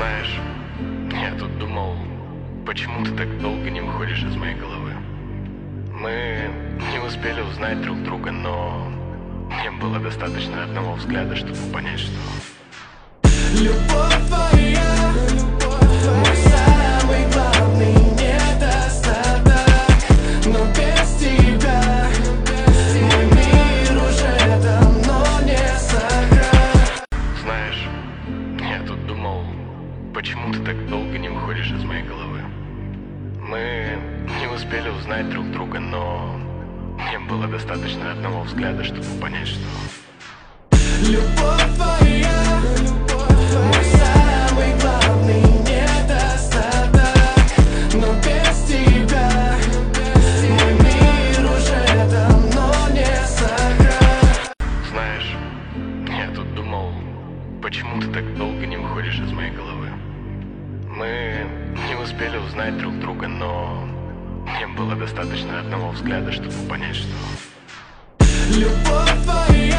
Знаешь, я тут думал, почему ты так долго не выходишь из моей головы. Мы не успели узнать друг друга, но мне было достаточно одного взгляда, чтобы понять, что любовь твоя, мой самый главный недостаток. Но без тебя мой мир уже давно не сохранит. Знаешь, я тут думал, почему ты так долго не выходишь из моей головы. Мы не успели узнать друг друга, но мне было достаточно одного взгляда, чтобы понять, что Любовь твоя, мой самый главный недостаток. Но без тебя мой мир уже давно не сохранит. Знаешь, я тут думал, почему ты так долго не выходишь из моей головы. Мы не успели узнать друг друга, но мне было достаточно одного взгляда, чтобы понять, что Любовь твоя.